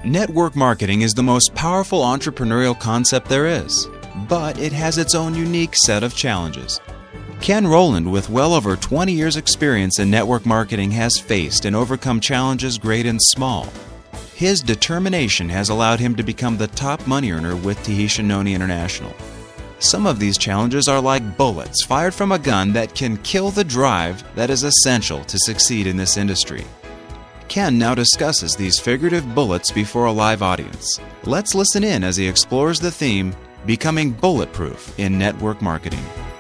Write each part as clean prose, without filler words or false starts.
Network marketing is the most powerful entrepreneurial concept there is, but it has its own unique set of challenges. Ken Rowland, with well over 20 years' experience in network marketing, has faced and overcome challenges great and small. His determination has allowed him to become the top money earner with Tahitian Noni International. Some of these challenges are like bullets fired from a gun that can kill the drive that is essential to succeed in this industry. Ken now discusses these figurative bullets before a live audience. Let's listen in as he explores the theme, Becoming Bulletproof in Network Marketing.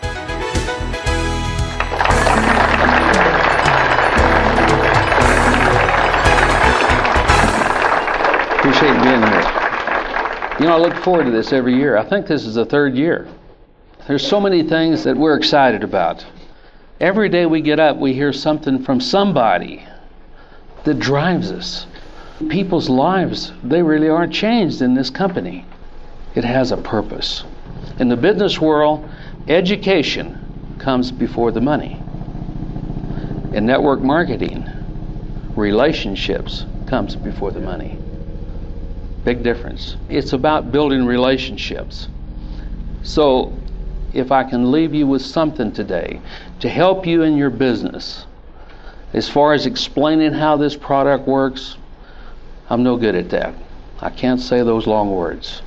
Appreciate being here. You know, I look forward to this every year. I think this is the third year. There's so many things that we're excited about. Every day we get up, we hear something from somebody that drives us. People's lives, they really are changed in this company. It has a purpose. In the business world, education comes before the money. In network marketing, relationships comes before the money. Big difference. It's about building relationships. So, if I can leave you with something today to help you in your business, as far as explaining how this product works, I'm no good at that. I can't say those long words.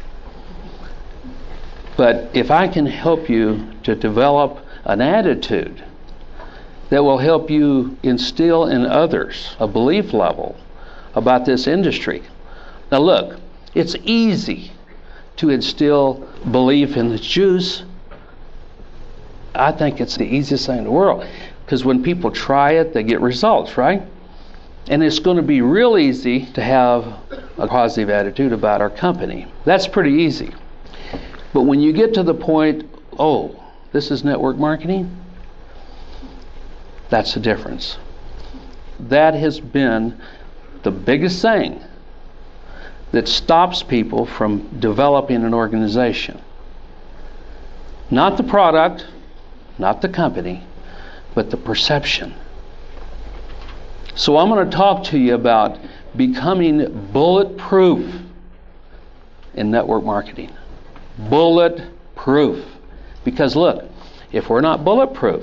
But if I can help you to develop an attitude that will help you instill in others a belief level about this industry. Now look, it's easy to instill belief in the juice. I think it's the easiest thing in the world. Because when people try it, they get results, right? And it's going to be real easy to have a positive attitude about our company. That's pretty easy. But when you get to the point, oh, this is network marketing, that's the difference. That has been the biggest thing that stops people from developing an organization. Not the product, not the company, but the perception. So I'm going to talk to you about becoming bulletproof in network marketing. Bulletproof. Because look, if we're not bulletproof,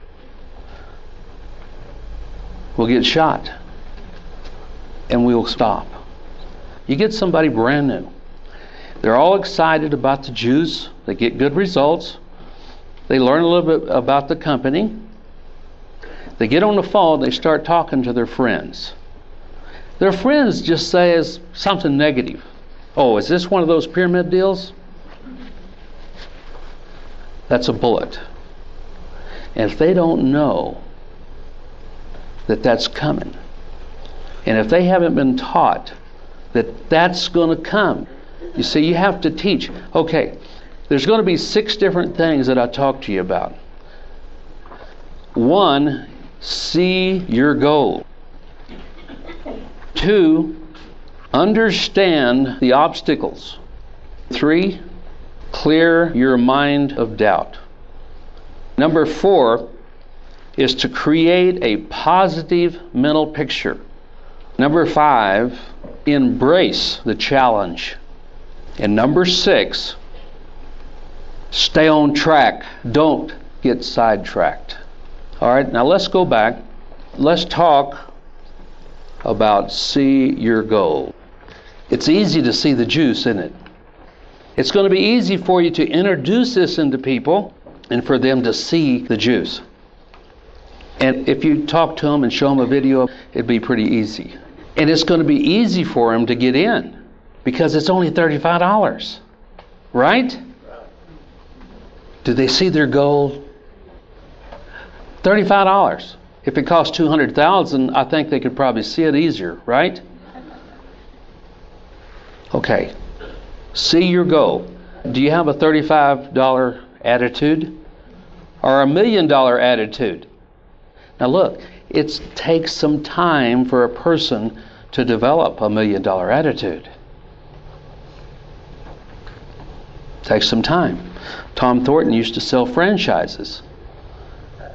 we'll get shot and we'll stop. You get somebody brand new. They're all excited about the juice. They get good results. They learn a little bit about the company. They get on the phone, they start talking to their friends. Their friends just say something negative. Oh, is this one of those pyramid deals? That's a bullet. And if they don't know that that's coming, and if they haven't been taught that that's going to come, you see, you have to teach. Okay, there's going to be 6 different things that I talk to you about. 1, see your goal. 2, understand the obstacles. 3, clear your mind of doubt. Number 4 is to create a positive mental picture. Number 5, embrace the challenge. And number 6, stay on track. Don't get sidetracked. All right, now let's go back. Let's talk about see your goal. It's easy to see the juice, isn't it? It's going to be easy for you to introduce this into people and for them to see the juice. And if you talk to them and show them a video, it'd be pretty easy. And it's going to be easy for them to get in because it's only $35, right? Do they see their goal? $35. If it costs $200,000, I think they could probably see it easier, right? Okay. See your goal. Do you have a $35 attitude or a $1 million attitude? Now look, it takes some time for a person to develop a $1 million attitude. It takes some time. Tom Thornton used to sell franchises.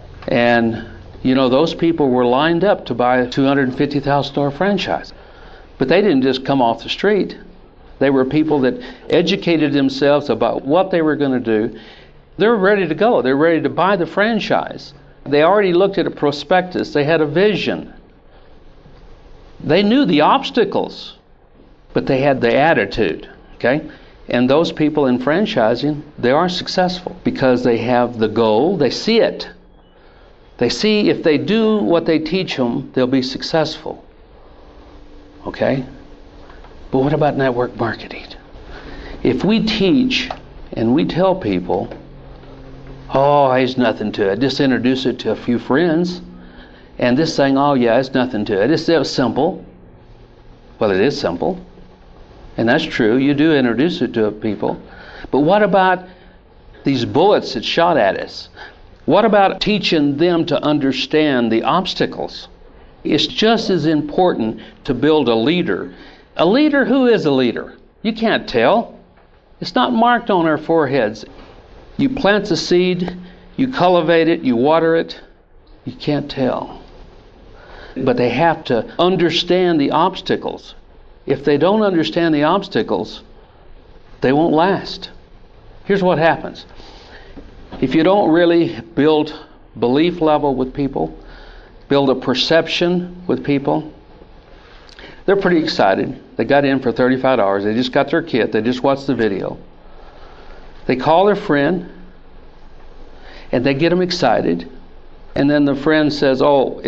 And, you know, those people were lined up to buy a $250,000 franchise. But they didn't just come off the street. They were people that educated themselves about what they were going to do. They were ready to go. They were ready to buy the franchise. They already looked at a prospectus. They had a vision. They knew the obstacles, but they had the attitude. Okay? And those people in franchising, they are successful because they have the goal. They see it. They see if they do what they teach them, they'll be successful. Okay? But what about network marketing? If we teach and we tell people, oh, there's nothing to it, just introduce it to a few friends, and this thing, oh yeah, it's nothing to it, it's simple. Well, it is simple. And that's true, you do introduce it to people. But what about these bullets that shot at us? What about teaching them to understand the obstacles? It's just as important to build a leader. A leader, who is a leader? You can't tell. It's not marked on our foreheads. You plant the seed, you cultivate it, you water it, you can't tell. But they have to understand the obstacles. If they don't understand the obstacles, they won't last. Here's what happens. If you don't really build belief level with people, build a perception with people, they're pretty excited. They got in for $35. They just got their kit. They just watched the video. They call their friend, and they get them excited. And then the friend says,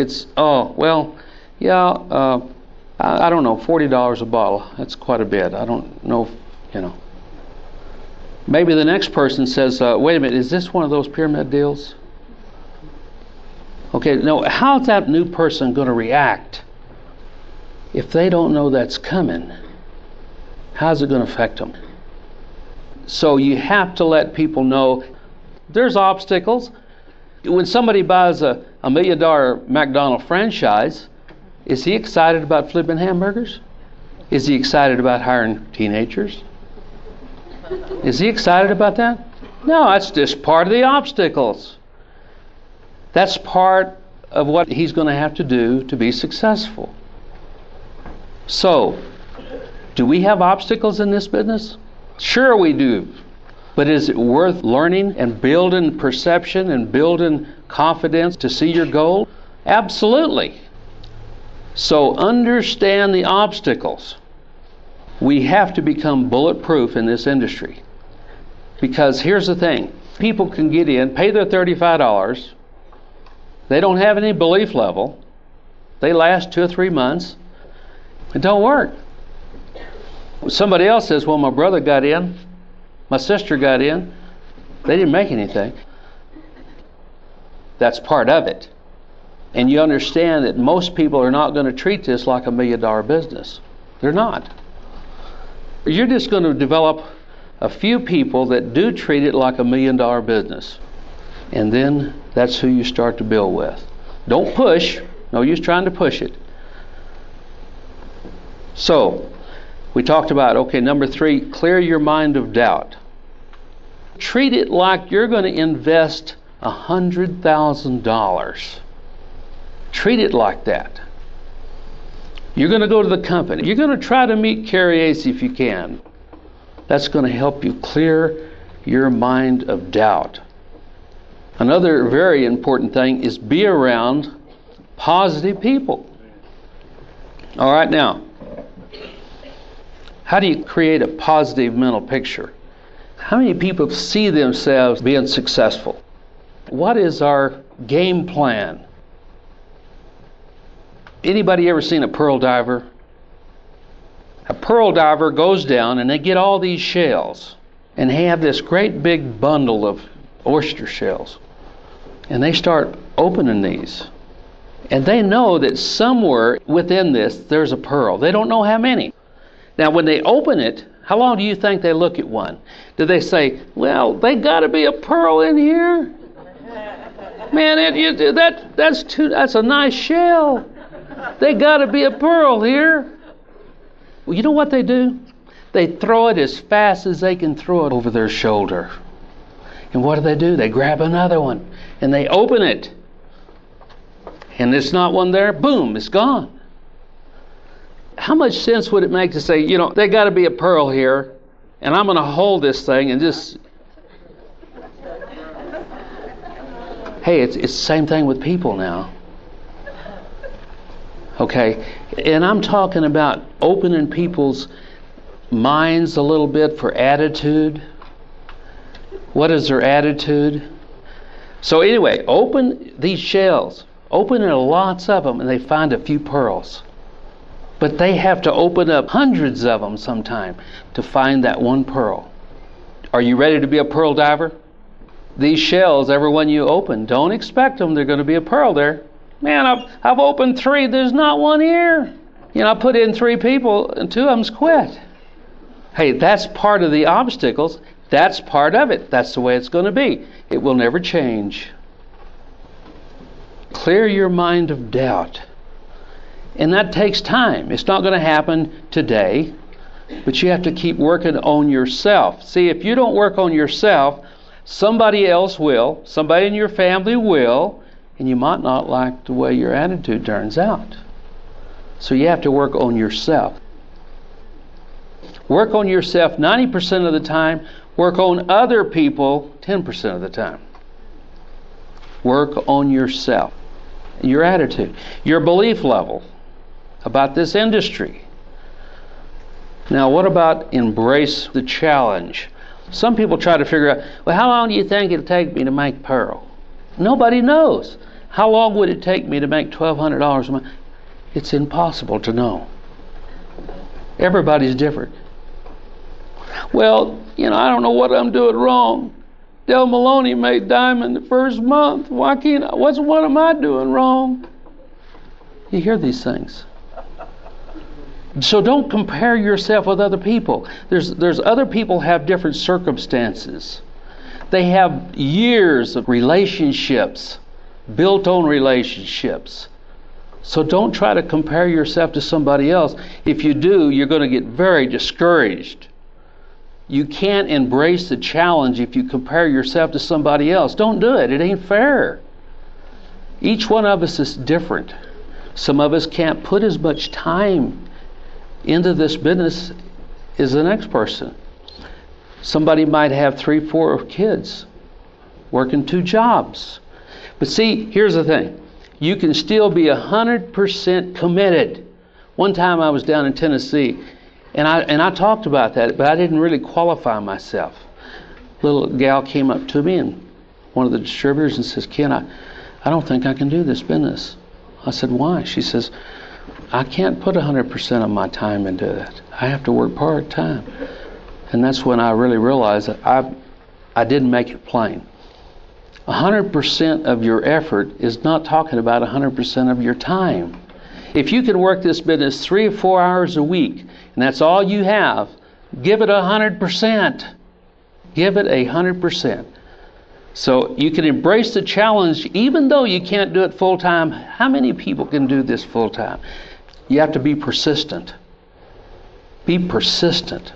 I don't know, $40 a bottle. That's quite a bit. I don't know, Maybe the next person says, wait a minute, is this one of those pyramid deals? Okay, no, how's that new person going to react? If they don't know that's coming, how's it going to affect them? So you have to let people know there's obstacles. When somebody buys a $1 million McDonald's franchise, is he excited about flipping hamburgers? Is he excited about hiring teenagers? Is he excited about that? No, that's just part of the obstacles. That's part of what he's going to have to do to be successful. So, do we have obstacles in this business? Sure we do. But is it worth learning and building perception and building confidence to see your goal? Absolutely. So understand the obstacles. We have to become bulletproof in this industry. Because here's the thing. People can get in, pay their $35. They don't have any belief level. They last 2 or 3 months. It don't work. Somebody else says, well, my brother got in. My sister got in. They didn't make anything. That's part of it. And you understand that most people are not going to treat this like $1 million business. They're not. You're just going to develop a few people that do treat it like $1 million business. And then that's who you start to build with. Don't push. No use trying to push it. So, we talked about, number 3, clear your mind of doubt. Treat it like you're going to invest $100,000. Treat it like that. You're going to go to the company. You're going to try to meet Carrie Acey if you can. That's going to help you clear your mind of doubt. Another very important thing is be around positive people. All right, now, how do you create a positive mental picture? How many people see themselves being successful? What is our game plan? Anybody ever seen a pearl diver? A pearl diver goes down and they get all these shells. And they have this great big bundle of oyster shells. And they start opening these. And they know that somewhere within this there's a pearl. They don't know how many. Now when they open it, how long do you think they look at one? Do they say, well, they got to be a pearl in here? Man, that's a nice shell. They got to be a pearl here. Well, you know what they do? They throw it as fast as they can throw it over their shoulder. And what do? They grab another one and they open it. And there's not one there. Boom, it's gone. How much sense would it make to say, they got to be a pearl here, and I'm going to hold this thing and just... Hey, it's the same thing with people now. Okay? And I'm talking about opening people's minds a little bit for attitude. What is their attitude? So anyway, open these shells. Open lots of them, and they find a few pearls. But they have to open up hundreds of them sometime to find that one pearl. Are you ready to be a pearl diver? These shells, every one you open, don't expect them. They're going to be a pearl there. Man, I've opened 3. There's not one here. I put in 3 people, and 2 of them's quit. Hey, that's part of the obstacles. That's part of it. That's the way it's going to be. It will never change. Clear your mind of doubt. And that takes time. It's not going to happen today, but you have to keep working on yourself. See, if you don't work on yourself, somebody else will. Somebody in your family will. And you might not like the way your attitude turns out. So you have to work on yourself. Work on yourself 90% of the time. Work on other people 10% of the time. Work on yourself. Your attitude. Your belief level about this industry. Now, what about embrace the challenge? Some people try to figure out, well, how long do you think it'll take me to make pearl? Nobody knows. How long would it take me to make $1,200 a month? It's impossible to know. Everybody's different. Well, I don't know what I'm doing wrong. Del Maloney made diamond the first month. What am I doing wrong? You hear these things. So don't compare yourself with other people. There's other people have different circumstances. They have years of relationships, built on relationships. So don't try to compare yourself to somebody else. If you do, you're going to get very discouraged. You can't embrace the challenge if you compare yourself to somebody else. Don't do it. It ain't fair. Each one of us is different. Some of us can't put as much time into this business as the next person. Somebody might have 3, 4 kids, working 2 jobs. But see, here's the thing. You can still be 100% committed. One time I was down in Tennessee, and I talked about that, but I didn't really qualify myself. A little gal came up to me, and one of the distributors, and says, Ken, I don't think I can do this business. I said, why? She says, I can't put 100% of my time into it. I have to work part-time. And that's when I really realized that I didn't make it plain. 100% of your effort is not talking about 100% of your time. If you can work this business 3 or 4 hours a week, and that's all you have, give it 100%. Give it 100%. So you can embrace the challenge even though you can't do it full-time. How many people can do this full-time? You have to be persistent. Be persistent.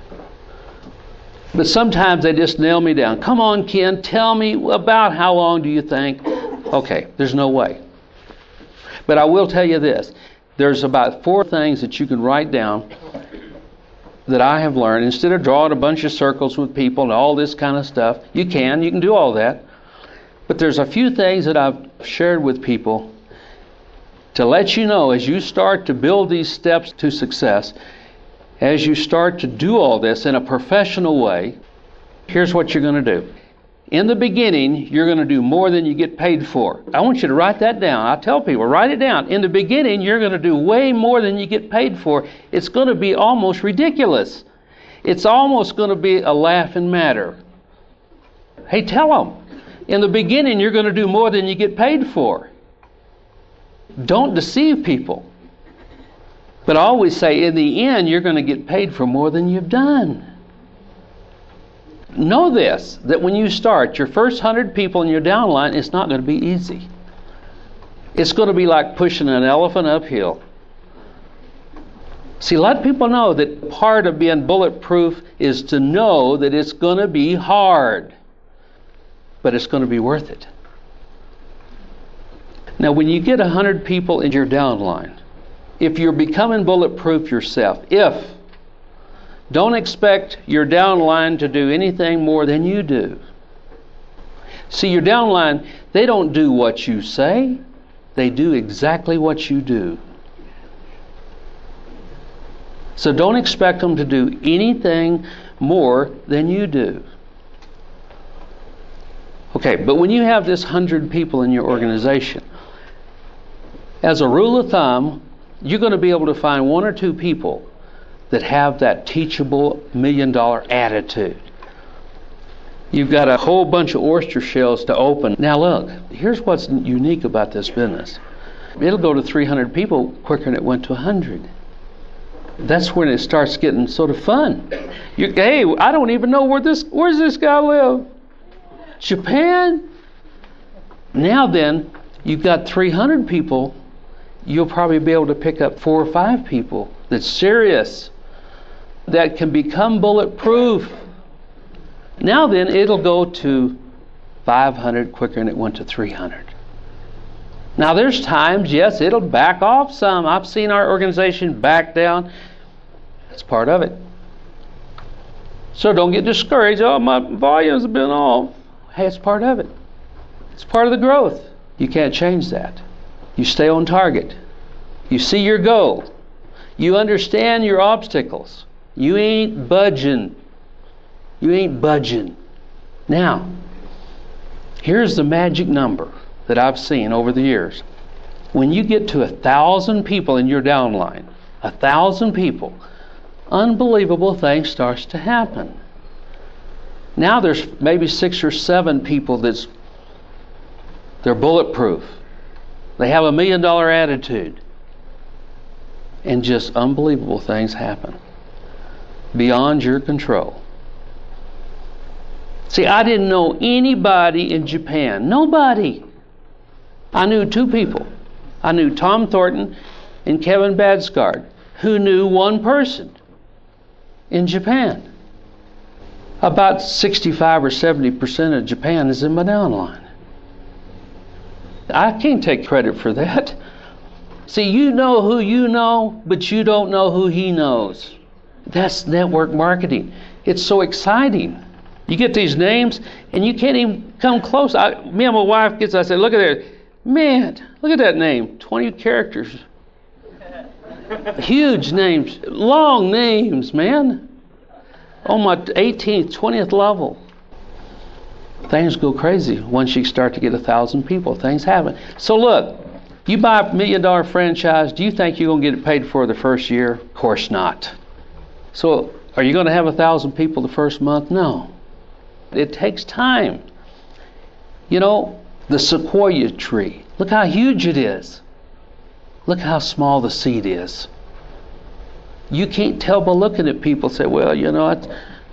But sometimes they just nail me down. Come on, Ken, tell me about how long do you think? Okay, there's no way. But I will tell you this. There's about 4 things that you can write down that I have learned. Instead of drawing a bunch of circles with people and all this kind of stuff, you can do all that. But there's a few things that I've shared with people to let you know as you start to build these steps to success, as you start to do all this in a professional way, here's what you're going to do. In the beginning, you're going to do more than you get paid for. I want you to write that down. I tell people, write it down. In the beginning, you're going to do way more than you get paid for. It's going to be almost ridiculous. It's almost going to be a laughing matter. Hey, tell them. In the beginning, you're going to do more than you get paid for. Don't deceive people. But I always say, in the end, you're going to get paid for more than you've done. Know this, that when you start, your first 100 people in your downline, it's not going to be easy. It's going to be like pushing an elephant uphill. See, let people know that part of being bulletproof is to know that it's going to be hard, but it's going to be worth it. Now, when you get 100 people in your downline, if you're becoming bulletproof yourself, don't expect your downline to do anything more than you do. See, your downline, they don't do what you say. They do exactly what you do. So don't expect them to do anything more than you do. Okay, but when you have this 100 people in your organization, as a rule of thumb, you're going to be able to find one or two people that have that teachable $1 million attitude. You've got a whole bunch of oyster shells to open. Now look, here's what's unique about this business. It'll go to 300 people quicker than it went to 100. That's when it starts getting sort of fun. Hey, I don't even know where's this guy live? Japan? Now then, you've got 300 people. You'll probably be able to pick up 4 or 5 people that's serious, that can become bulletproof. Now then, it'll go to 500 quicker than it went to 300. Now there's times, yes, it'll back off some. I've seen our organization back down. That's part of it. So don't get discouraged. Oh, my volumes have been off. Hey, it's part of it. It's part of the growth. You can't change that. You stay on target. You see your goal. You understand your obstacles. You ain't budging. You ain't budging. Now, here's the magic number that I've seen over the years. When you get to 1,000 people in your downline, 1,000 people, unbelievable things starts to happen. Now there's maybe 6 or 7 people they're bulletproof. They have $1 million attitude. And just unbelievable things happen. Beyond your control. See, I didn't know anybody in Japan. Nobody. I knew 2 people. I knew Tom Thornton and Kevin Badsgard, who knew one person in Japan. About 65 or 70% of Japan is in my downline. I can't take credit for that. See, you know who you know, but you don't know who he knows. That's network marketing. It's so exciting. You get these names, and you can't even come close. Me and my wife I said, look at that. Man, look at that name. 20 characters. Huge names. Long names, man. On my 18th, 20th level. Things go crazy once you start to get 1,000 people. Things happen. So look, you buy a $1 million franchise, do you think you're going to get it paid for the first year? Of course not. So are you going to have 1,000 people the first month? No. It takes time. You know, the sequoia tree. Look how huge it is. Look how small the seed is. You can't tell by looking at people. Say, well, you know, it's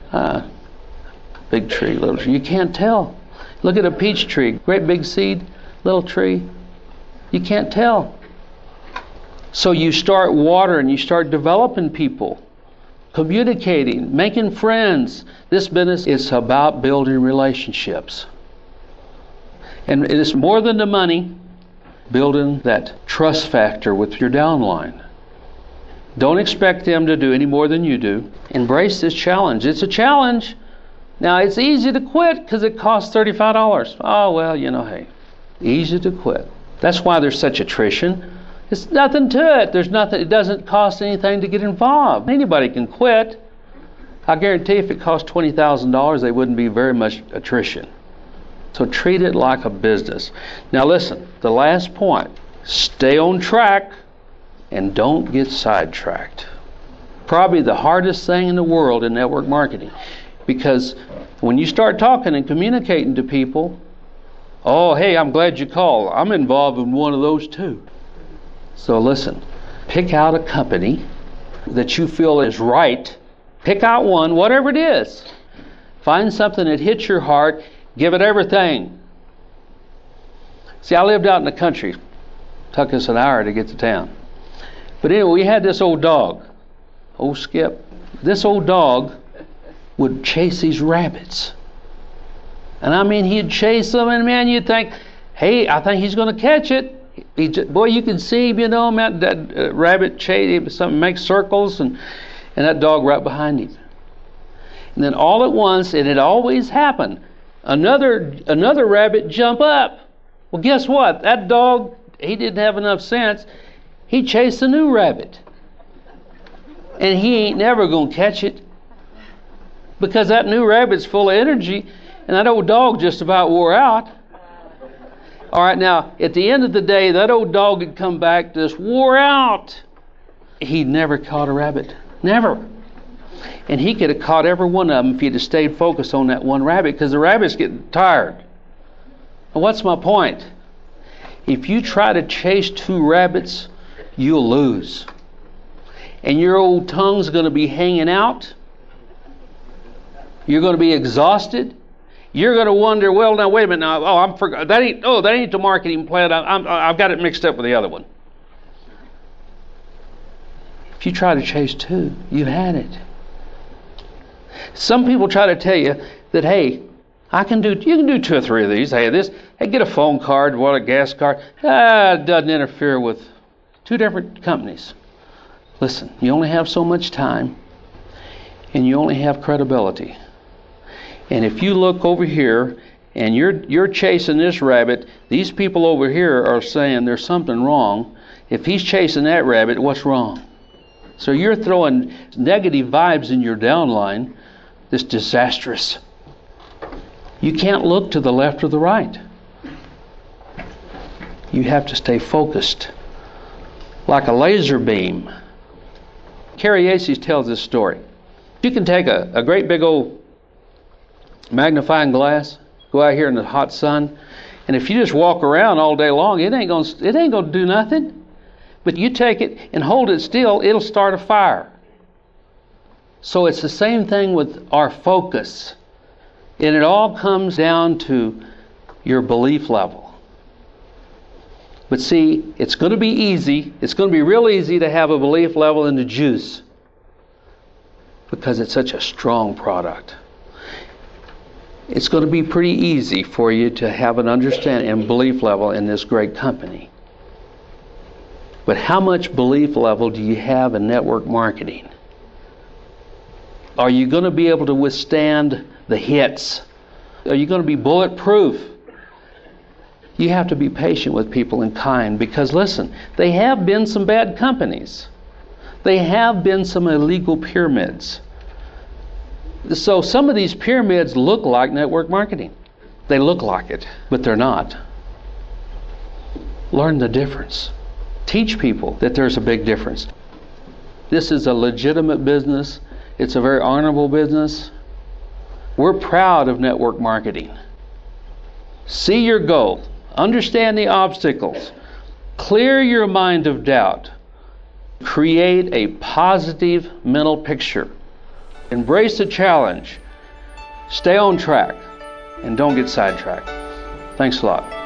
big tree, little tree. You can't tell. Look at a peach tree. Great big seed, little tree. You can't tell. So you start watering. You start developing people. Communicating. Making friends. This business is about building relationships. And it is more than the money. Building that trust factor with your downline. Don't expect them to do any more than you do. Embrace this challenge. It's a challenge. Now, it's easy to quit because it costs $35. Oh, well, you know, hey, easy to quit. That's why there's such attrition. It's nothing to it. There's nothing. It doesn't cost anything to get involved. Anybody can quit. I guarantee if it cost $20,000, there wouldn't be very much attrition. So treat it like a business. Now listen, the last point. Stay on track and don't get sidetracked. Probably the hardest thing in the world in network marketing. Because when you start talking and communicating to people, oh, hey, I'm glad you called. I'm involved in one of those too. So listen, pick out a company that you feel is right. Pick out one, whatever it is. Find something that hits your heart. Give it everything. See, I lived out in the country. Took us an hour to get to town. But anyway, we had this old dog, old Skip. This old dog would chase these rabbits. And I mean, he'd chase them, and man, you'd think, hey, I think he's going to catch it. boy, you can see him, man, that rabbit chase, something makes circles, and that dog right behind him. And then all at once, and it always happened, another rabbit jump up. Well, guess what? That dog, he didn't have enough sense. He chased a new rabbit. And he ain't never going to catch it, because that new rabbit's full of energy, and that old dog just about wore out. All right, now, at the end of the day, that old dog had come back just wore out. He never caught a rabbit. Never. And he could have caught every one of them if he'd have stayed focused on that one rabbit, because the rabbit's getting tired. And what's my point? If you try to chase two rabbits, you'll lose. And your old tongue's going to be hanging out. You're going to be exhausted. You're going to wonder, well, now wait a minute. Now, that ain't the marketing plan. I've got it mixed up with the other one. If you try to chase two, you've had it. Some people try to tell you that, hey, you can do 2 or 3 of these. Hey, get a phone card, a gas card. It doesn't interfere with 2 different companies. Listen, you only have so much time, and you only have credibility. And if you look over here and you're chasing this rabbit, these people over here are saying there's something wrong. If he's chasing that rabbit, what's wrong? So you're throwing negative vibes in your downline. This disastrous. You can't look to the left or the right. You have to stay focused, like a laser beam. Carrie Yates tells this story. You can take a great big old magnifying glass, go out here in the hot sun, and if you just walk around all day long, it ain't gonna do nothing. But you take it and hold it still, it'll start a fire. So it's the same thing with our focus. And it all comes down to your belief level. But see, it's going to be easy. It's going to be real easy to have a belief level in the juice, because it's such a strong product. It's going to be pretty easy for you to have an understanding and belief level in this great company. But how much belief level do you have in network marketing? Are you going to be able to withstand the hits? Are you going to be bulletproof? You have to be patient with people and kind, because listen, they have been some bad companies. They have been some illegal pyramids. So some of these pyramids look like network marketing. They look like it, but they're not. Learn the difference. Teach people that there's a big difference. This is a legitimate business. It's a very honorable business. We're proud of network marketing. See your goal. Understand the obstacles. Clear your mind of doubt. Create a positive mental picture. Embrace the challenge. Stay on track. And don't get sidetracked. Thanks a lot.